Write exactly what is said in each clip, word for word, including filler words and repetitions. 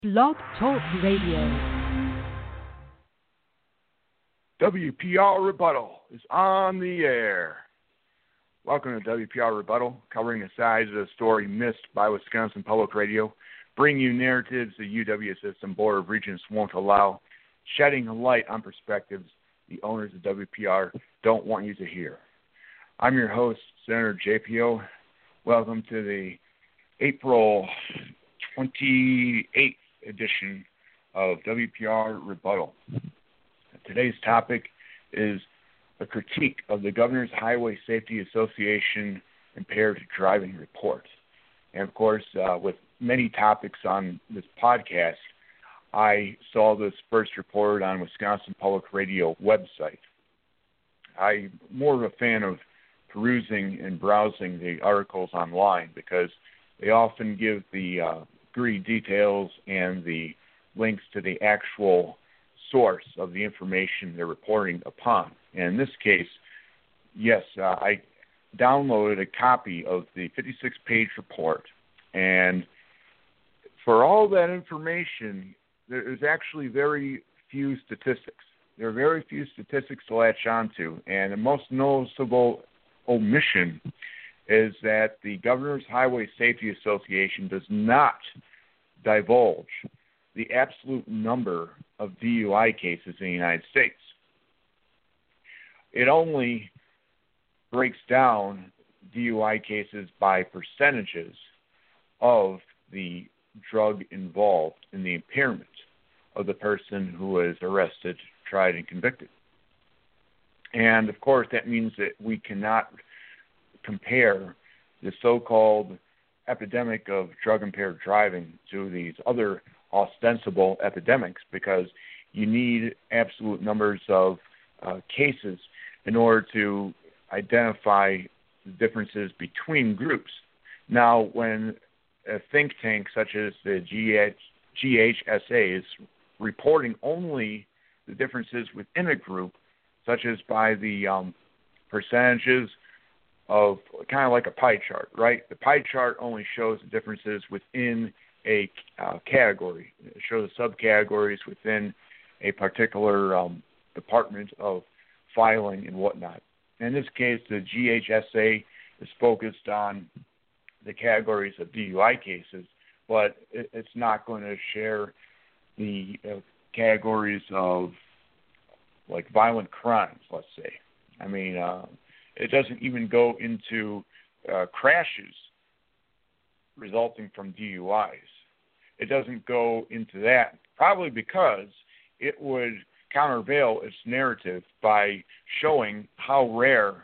Blog Talk Radio. W P R Rebuttal is on the air. Welcome to W P R Rebuttal, covering the sides of the story missed by Wisconsin Public Radio, bringing you narratives the U W System Board of Regents won't allow, shedding a light on perspectives the owners of W P R don't want you to hear. I'm your host, Senator J P O. Welcome to the April twenty-eighth edition of W P R Rebuttal. Today's topic is a critique of the Governor's Highway Safety Association Impaired Driving Report. And of course, uh, with many topics on this podcast, I saw this first reported on Wisconsin Public Radio website. I'm more of a fan of perusing and browsing the articles online because they often give the uh, gritty details and the links to the actual source of the information they're reporting upon. And in this case, yes, uh, I downloaded a copy of the fifty-six page report, and for all that information, there is actually very few statistics. There are very few statistics to latch onto, and the most noticeable omission is that the Governor's Highway Safety Association does not divulge the absolute number of D U I cases in the United States. It only breaks down D U I cases by percentages of the drug involved in the impairment of the person who is arrested, tried, and convicted. And, of course, that means that we cannot compare the so-called epidemic of drug-impaired driving to these other ostensible epidemics because you need absolute numbers of uh, cases in order to identify the differences between groups. Now, when a think tank such as the G H S A is reporting only the differences within a group, such as by the um, percentages of kind of like a pie chart, right? The pie chart only shows the differences within a uh, category. It shows subcategories within a particular um, department of filing and whatnot. In this case, the G H S A is focused on the categories of D U I cases, but it, it's not going to share the uh, categories of like violent crimes, let's say. I mean, uh, it doesn't even go into uh, crashes resulting from D U Is. It doesn't go into that, probably because it would countervail its narrative by showing how rare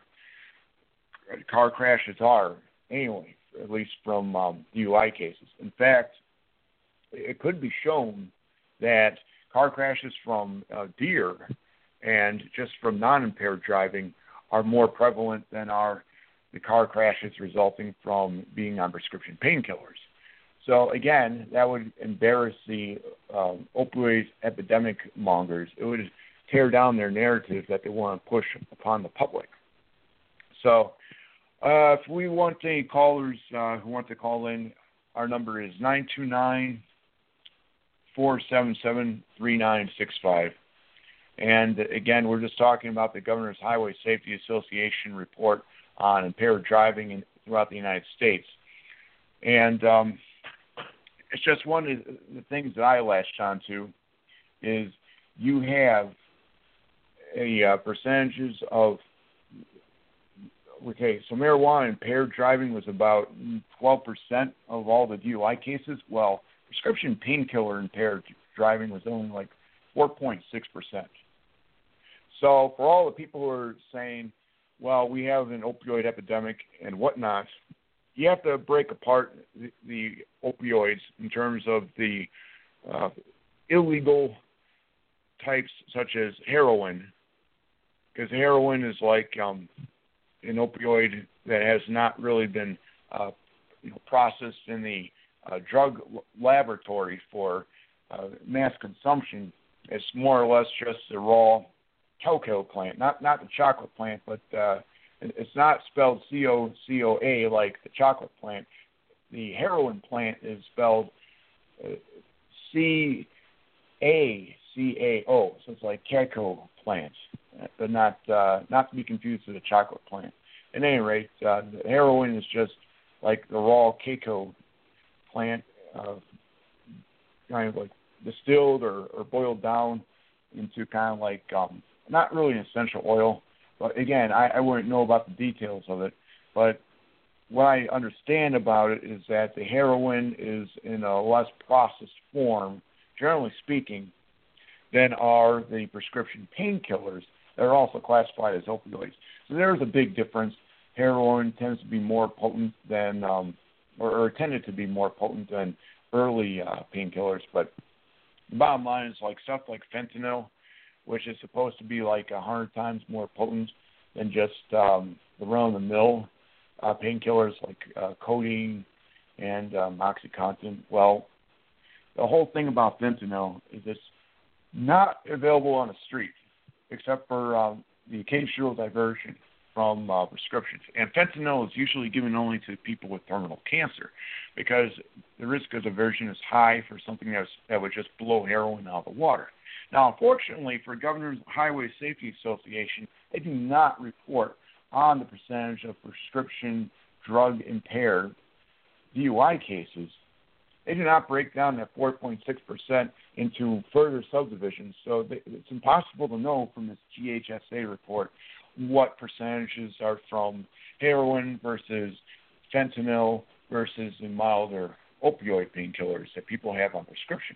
car crashes are anyway, at least from um, D U I cases. In fact, it could be shown that car crashes from uh, deer and just from non-impaired driving are more prevalent than are the car crashes resulting from being on prescription painkillers. So again, that would embarrass the um, opioid epidemic mongers. It would tear down their narrative that they want to push upon the public. So uh, if we want any callers uh, who want to call in, our number is nine two nine, four seven seven, three nine six five. And again, we're just talking about the Governor's Highway Safety Association report on impaired driving in, throughout the United States. And um, it's just one of the things that I latched onto is you have a uh, percentages of, okay, so marijuana impaired driving was about twelve percent of all the D U I cases. Well, prescription painkiller impaired driving was only like four point six percent. So for all the people who are saying, well, we have an opioid epidemic and whatnot, you have to break apart the, the opioids in terms of the uh, illegal types such as heroin, because heroin is like um, an opioid that has not really been uh, you know, processed in the uh, drug laboratory for uh, mass consumption. It's more or less just a raw cocoa plant, not not the chocolate plant, but uh, it's not spelled C O C O A like the chocolate plant. The heroin plant is spelled uh, C A C A O, so it's like cacao plant, but not uh, not to be confused with a chocolate plant. At any rate, uh, the heroin is just like the raw cacao plant, uh, kind of like distilled or, or boiled down into kind of like um, not really an essential oil. But again, I, I wouldn't know about the details of it. But what I understand about it is that the heroin is in a less processed form, generally speaking, than are the prescription painkillers that are also classified as opioids. So there's a big difference. Heroin tends to be more potent than, um, or, or tended to be more potent than early uh, painkillers. But the bottom line is like stuff like fentanyl, which is supposed to be like a hundred times more potent than just um, the run-of-the-mill uh, painkillers like uh, codeine and um, OxyContin. Well, the whole thing about fentanyl is it's not available on the street except for um, the occasional diversion from uh, prescriptions. And fentanyl is usually given only to people with terminal cancer because the risk of diversion is high for something that's, that would just blow heroin out of the water. Now, unfortunately, for Governor's Highway Safety Association, they do not report on the percentage of prescription drug-impaired D U I cases. They do not break down that four point six percent into further subdivisions, so they, it's impossible to know from this G H S A report what percentages are from heroin versus fentanyl versus the milder opioid painkillers that people have on prescription.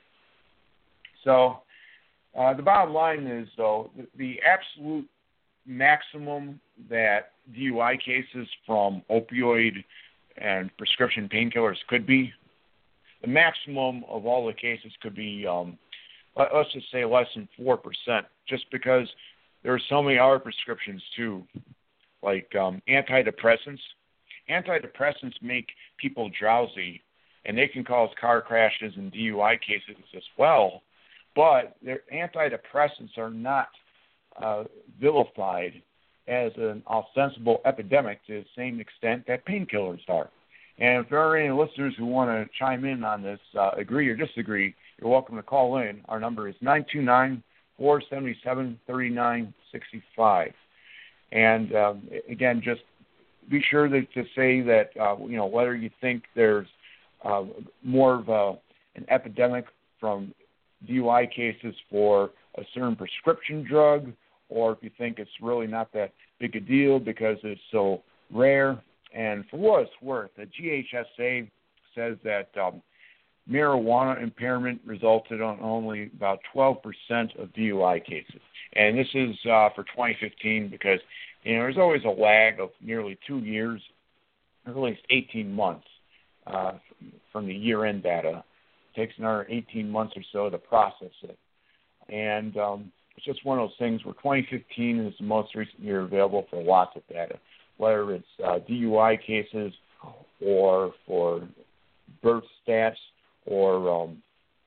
So uh, the bottom line is, though, the, the absolute maximum that D U I cases from opioid and prescription painkillers could be, the maximum of all the cases could be, um, let's just say, less than four percent, just because there are so many other prescriptions, too, like um, antidepressants. Antidepressants make people drowsy, and they can cause car crashes and D U I cases as well, but their antidepressants are not uh, vilified as an ostensible epidemic to the same extent that painkillers are. And if there are any listeners who want to chime in on this, uh, agree or disagree, you're welcome to call in. Our number is nine two nine, four seven seven, three nine six five. And, um, again, just be sure to, to say that, uh, you know, whether you think there's uh, more of a, an epidemic from D U I cases for a certain prescription drug, or if you think it's really not that big a deal because it's so rare. And for what it's worth, the G H S A says that um, marijuana impairment resulted on only about twelve percent of D U I cases. And this is uh, for twenty fifteen because, you know, there's always a lag of nearly two years, or at least eighteen months uh, from the year-end data. It takes another eighteen months or so to process it. And um, it's just one of those things where twenty fifteen is the most recent year available for lots of data, whether it's uh, D U I cases or for birth stats or um,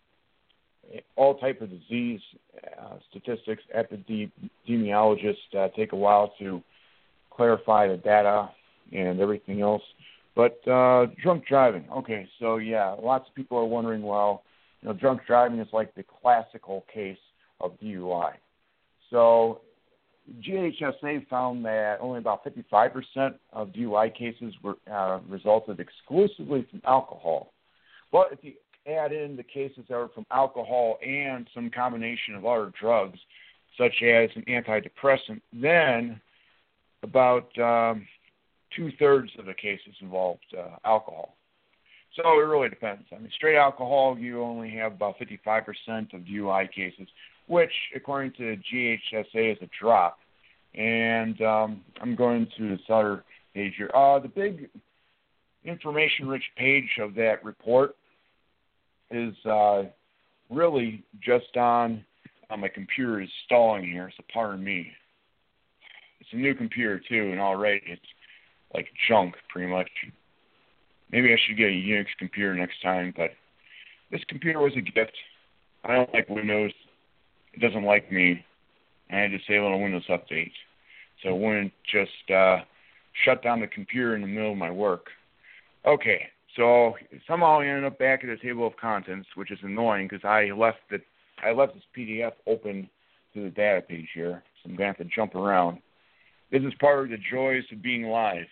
all type of disease uh, statistics. Epidemiologists uh, take a while to clarify the data and everything else. But uh, drunk driving, okay, so yeah, lots of people are wondering, well, you know, drunk driving is like the classical case of D U I. So G H S A found that only about fifty-five percent of D U I cases were uh, resulted exclusively from alcohol. But if you add in the cases that are from alcohol and some combination of other drugs, such as an antidepressant, then about um, two-thirds of the cases involved uh, alcohol. So it really depends. I mean, straight alcohol, you only have about fifty-five percent of D U I cases, which, according to G H S A, is a drop. And um, I'm going to this other page here. Uh, the big information-rich page of that report is uh, really just on uh, my computer is stalling here, so pardon me. It's a new computer, too, and already it's like junk, pretty much. Maybe I should get a Unix computer next time, but this computer was a gift. I don't like Windows. It doesn't like me. I had to disable a Windows update, so it wouldn't just uh, shut down the computer in the middle of my work. Okay, So somehow I ended up back at the table of contents, which is annoying because I left the I left this P D F open to the data page here, so I'm going to have to jump around. This is part of the joys of being live.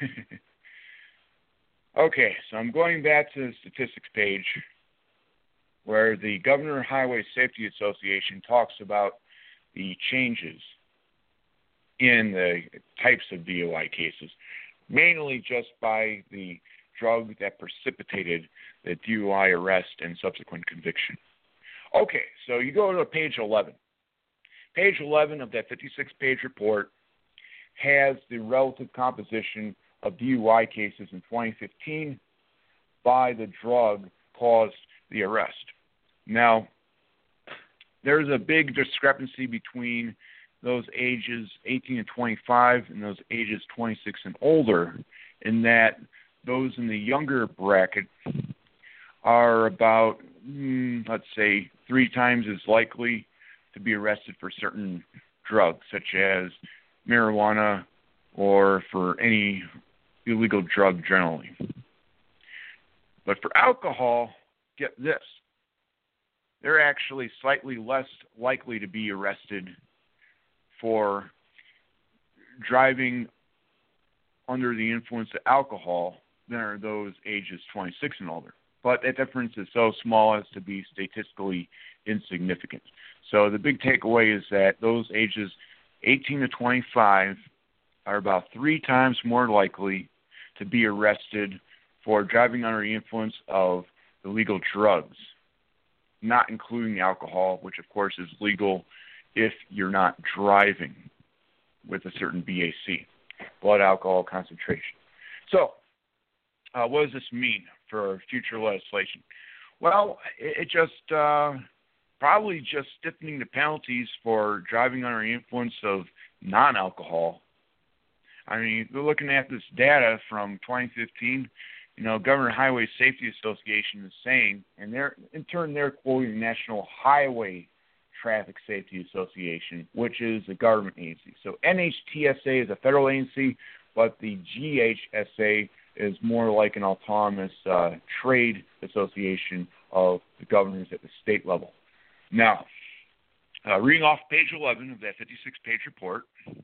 Okay, so I'm going back to the statistics page where the Governor Highway Safety Association talks about the changes in the types of D U I cases, mainly just by the drug that precipitated the D U I arrest and subsequent conviction. Okay, so you go to page eleven. Page eleven of that fifty-six page report has the relative composition of D U I cases in twenty fifteen by the drug caused the arrest. Now, there's a big discrepancy between those ages eighteen and twenty-five and those ages twenty-six and older, in that those in the younger bracket are about, mm, let's say, three times as likely to be arrested for certain drugs, such as marijuana or for any illegal drug generally. But for alcohol, get this, they're actually slightly less likely to be arrested for driving under the influence of alcohol than are those ages twenty-six and older. But that difference is so small as to be statistically insignificant. So the big takeaway is that those ages eighteen to twenty-five are about three times more likely to be arrested for driving under the influence of illegal drugs, not including alcohol, which of course is legal if you're not driving with a certain B A C, blood alcohol concentration. So, uh, what does this mean for future legislation? Well, it, it just uh, probably just stiffening the penalties for driving under the influence of non-alcohol. I mean, we're looking at this data from twenty fifteen. You know, Governor Highway Safety Association is saying, and they're in turn they're quoting the National Highway Traffic Safety Association, which is a government agency. So N H T S A is a federal agency, but the G H S A is more like an autonomous uh, trade association of the governors at the state level. Now, uh, reading off page eleven of that fifty-six page report,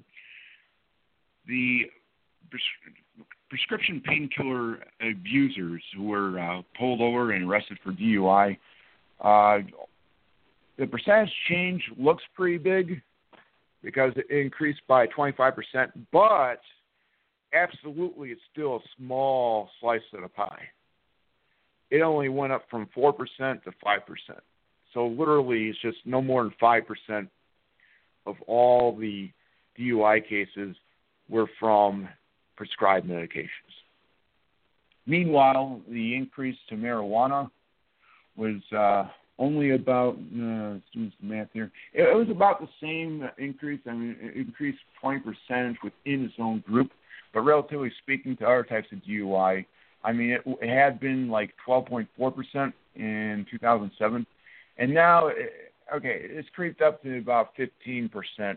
the pres- prescription painkiller abusers who were uh, pulled over and arrested for D U I, uh, the percentage change looks pretty big because it increased by twenty-five percent, but absolutely it's still a small slice of the pie. It only went up from four percent to five percent. So literally it's just no more than five percent of all the D U I cases were from prescribed medications. Meanwhile, the increase to marijuana was uh, only about, uh, let's do some math here, it, it was about the same increase. I mean, it increased twenty percent within its own group, but relatively speaking to other types of D U I, I mean, it, it had been like twelve point four percent in two thousand seven, and now, it, okay, it's creeped up to about fifteen percent.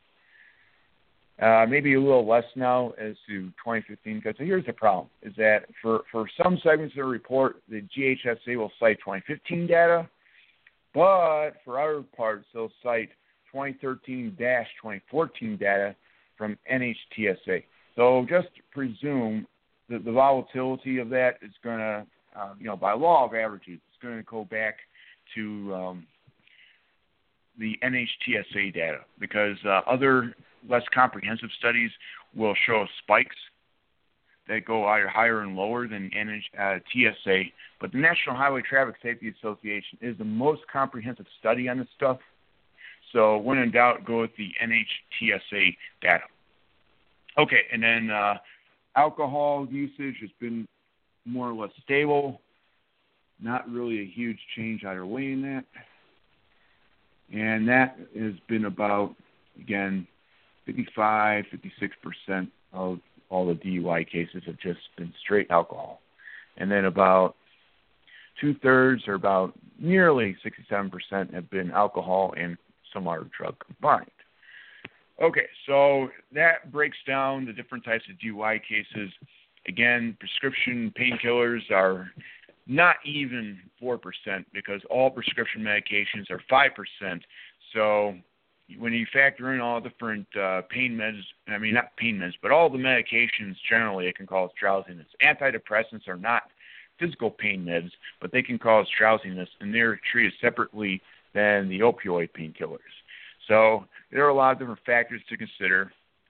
Uh, maybe a little less now as to twenty fifteen, because here's the problem, is that for, for some segments of the report, the G H S A will cite twenty fifteen data, but for other parts, they'll cite twenty thirteen to twenty fourteen data from N H T S A. So just presume that the volatility of that is going to, uh, you know, by law of averages, it's going to go back to um, the N H T S A data, because uh, other less comprehensive studies will show spikes that go either higher and lower than N H T S A, but the National Highway Traffic Safety Association is the most comprehensive study on this stuff. So when in doubt, go with the N H T S A data. Okay, and then uh, alcohol usage has been more or less stable. Not really a huge change either way in that. And that has been about, again, fifty-five, fifty-six percent of all the D U I cases have just been straight alcohol. And then about two-thirds, or about nearly sixty-seven percent, have been alcohol and some other drug combined. Okay, so that breaks down the different types of D U I cases Again, prescription painkillers are not even four percent because all prescription medications are five percent. So when you factor in all different uh, pain meds, I mean, not pain meds, but all the medications generally, it can cause drowsiness. Antidepressants are not physical pain meds, but they can cause drowsiness, and they're treated separately than the opioid painkillers. So there are a lot of different factors to consider.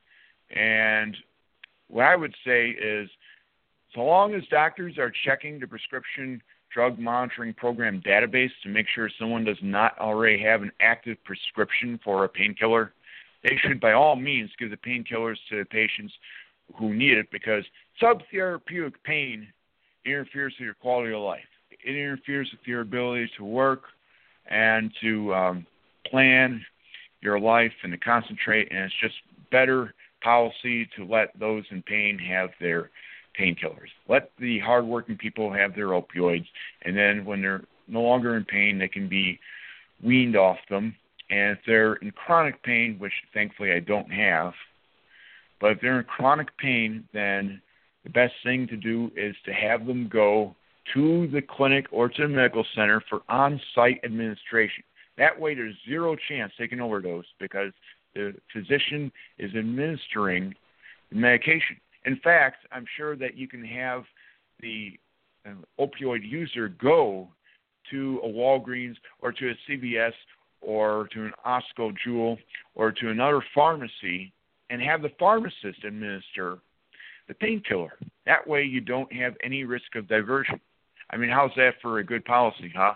And what I would say is, so long as doctors are checking the prescription drug monitoring program database to make sure someone does not already have an active prescription for a painkiller, they should by all means give the painkillers to patients who need it, because subtherapeutic pain interferes with your quality of life. It interferes with your ability to work and to um, plan your life and to concentrate, and it's just better policy to let those in pain have their painkillers. Let the hardworking people have their opioids, and then when they're no longer in pain, they can be weaned off them. And if they're in chronic pain, which thankfully I don't have, but if they're in chronic pain, then the best thing to do is to have them go to the clinic or to the medical center for on-site administration. That way there's zero chance they can overdose because the physician is administering the medication. In fact, I'm sure that you can have the uh, opioid user go to a Walgreens or to a C V S or to an Osco Jewel or to another pharmacy and have the pharmacist administer the painkiller. That way you don't have any risk of diversion. I mean, how's that for a good policy, huh?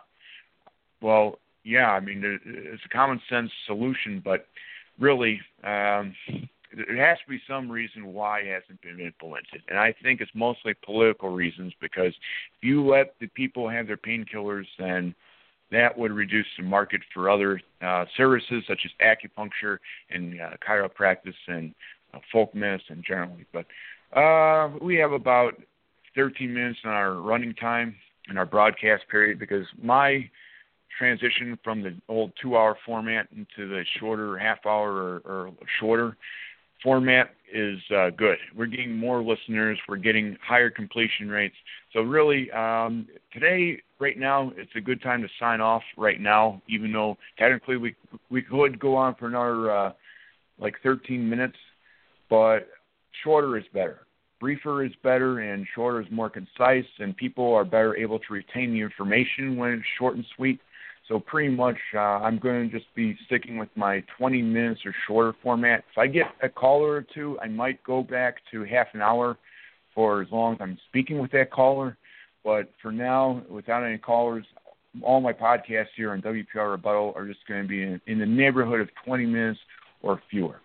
Well, yeah, I mean, it's a common sense solution, but really, um, there has to be some reason why it hasn't been implemented. And I think it's mostly political reasons, because if you let the people have their painkillers, then that would reduce the market for other uh, services such as acupuncture and uh, chiropractic and uh, folk medicine generally. But uh, we have about thirteen minutes in our running time in our broadcast period, because my transition from the old two-hour format into the shorter half-hour or, or shorter format is uh, good. We're getting more listeners. We're getting higher completion rates. So really, um, today, right now, it's a good time to sign off right now, even though technically we we could go on for another uh, like thirteen minutes, but shorter is better. Briefer is better, and shorter is more concise, and people are better able to retain the information when it's short and sweet. So pretty much uh, I'm going to just be sticking with my twenty minutes or shorter format. If I get a caller or two, I might go back to half an hour for as long as I'm speaking with that caller. But for now, without any callers, all my podcasts here on W P R Rebuttal are just going to be in, in the neighborhood of twenty minutes or fewer.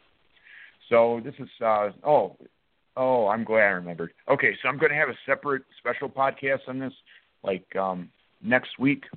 So this is, uh, oh, oh, I'm glad I remembered. Okay, so I'm going to have a separate special podcast on this, like um, next week,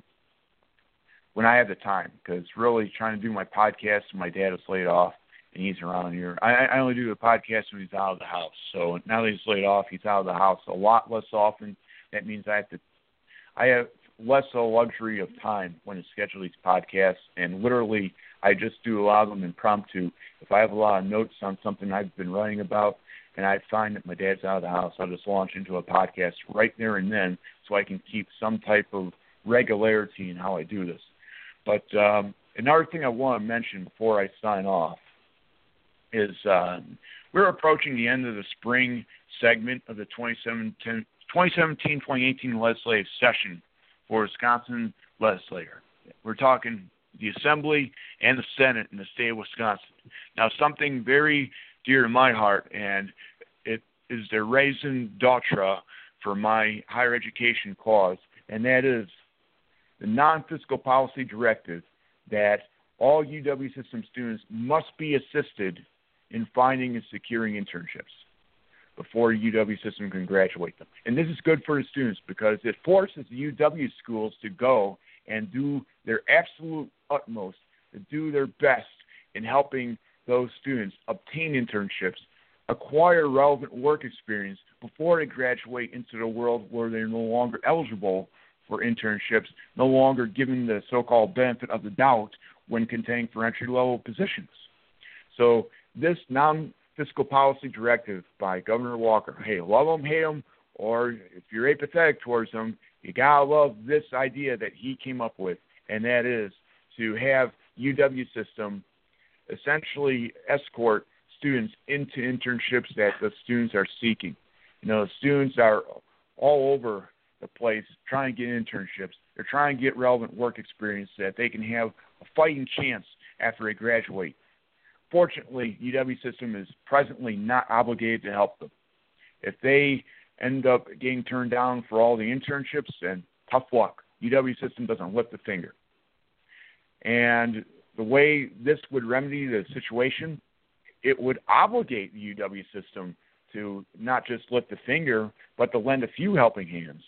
when I have the time, because really trying to do my podcast, my dad is laid off, and he's around here. I, I only do the podcast when he's out of the house. So now that he's laid off, he's out of the house a lot less often. That means I have to, I have less a luxury of time when I schedule these podcasts, and literally I just do a lot of them impromptu. If I have a lot of notes on something I've been writing about, and I find that my dad's out of the house, I'll just launch into a podcast right there and then, so I can keep some type of regularity in how I do this. But um, another thing I want to mention before I sign off is uh, we're approaching the end of the spring segment of the twenty seventeen twenty eighteen legislative session for Wisconsin legislature. We're talking the Assembly and the Senate in the state of Wisconsin. Now, something very dear to my heart, and it is the raison d'etre for my higher education cause, and that is the non-fiscal policy directive that all U W system students must be assisted in finding and securing internships before U W system can graduate them. And this is good for the students because it forces the U W schools to go and do their absolute utmost to do their best in helping those students obtain internships, acquire relevant work experience before they graduate into the world where they're no longer eligible for internships, no longer given the so-called benefit of the doubt when contending for entry-level positions. So this non-fiscal policy directive by Governor Walker, hey, love him, hate him, or if you're apathetic towards him, you gotta love this idea that he came up with, and that is to have U W system essentially escort students into internships that the students are seeking. You know, the students are all over the place trying to get internships. They're trying to get relevant work experience so that they can have a fighting chance after they graduate. Fortunately, U W system is presently not obligated to help them. If they end up getting turned down for all the internships, then tough luck. U W system doesn't lift a finger. And the way this would remedy the situation, it would obligate the U W system to not just lift a finger, but to lend a few helping hands.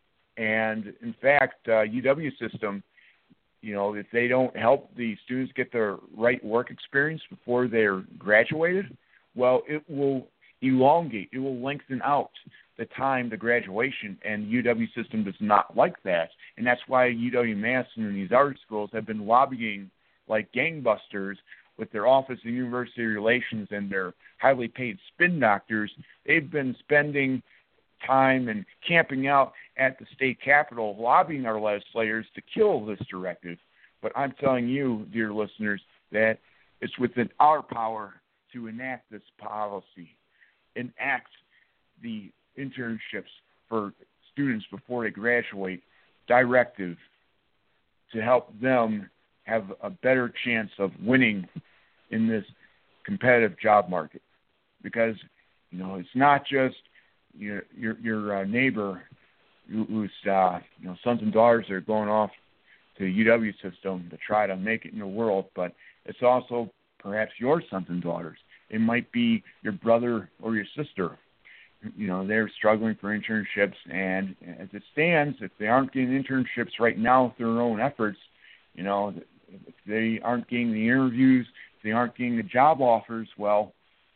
And in fact, uh, U W system, you know, if they don't help the students get their right work experience before they're graduated, well, it will elongate, it will lengthen out the time to graduation, and U W system does not like that. And that's why U W-Madison and these art schools have been lobbying like gangbusters with their Office of University Relations and their highly paid spin doctors. They've been spending time and camping out at the state capitol lobbying our legislators to kill this directive. But I'm telling you, dear listeners, that it's within our power to enact this policy, enact the internships for students before they graduate directive to help them have a better chance of winning in this competitive job market. Because, you know, it's not just your your, your uh, neighbor whose uh, you know sons and daughters are going off to the U W system to try to make it in the world, but it's also perhaps your sons and daughters. It might be your brother or your sister. You know, they're struggling for internships, and as it stands, if they aren't getting internships right now through their own efforts, you know, if they aren't getting the interviews, if they aren't getting the job offers, well,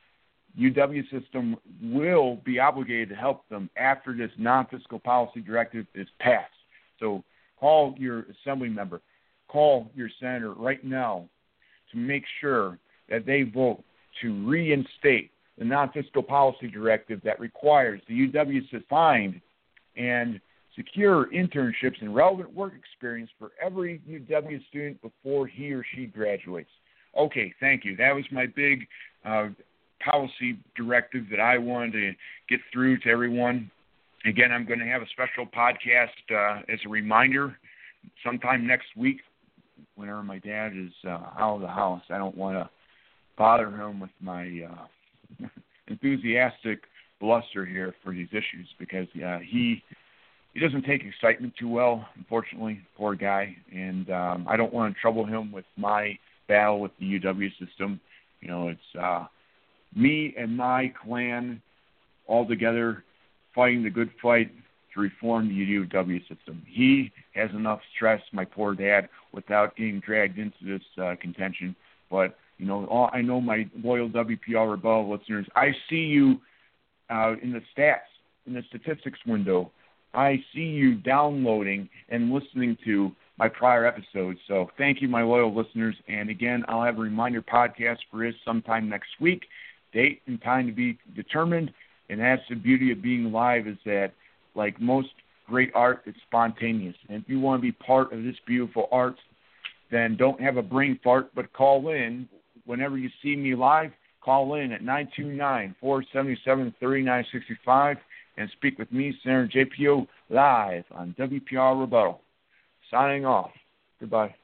U W system will be obligated to help them after this non-fiscal policy directive is passed. So call your assembly member, call your senator right now to make sure that they vote to reinstate the non-fiscal policy directive that requires the U W to find and secure internships and relevant work experience for every U W student before he or she graduates. Okay, thank you. That was my big uh, policy directive that I wanted to get through to everyone. Again, I'm going to have a special podcast uh, as a reminder sometime next week whenever my dad is uh, out of the house. I don't want to bother him with my uh, enthusiastic bluster here for these issues because uh, he he doesn't take excitement too well, unfortunately, poor guy, and um, I don't want to trouble him with my battle with the U W system. You know, it's uh, me and my clan all together fighting the good fight to reform the U W system. He has enough stress, my poor dad, without getting dragged into this uh, contention. But, you know, all, I know my loyal W P R Rebel listeners, I see you uh, in the stats, in the statistics window. I see you downloading and listening to my prior episodes. So thank you, my loyal listeners. And again, I'll have a reminder podcast for this sometime next week. Date and time to be determined. And that's the beauty of being live is that, like most great art, it's spontaneous. And if you want to be part of this beautiful art, then don't have a brain fart, but call in. Whenever you see me live, call in at nine two nine, four seven seven, three nine six five and speak with me, Senator J P O, live on W P R Rebuttal. Signing off. Goodbye.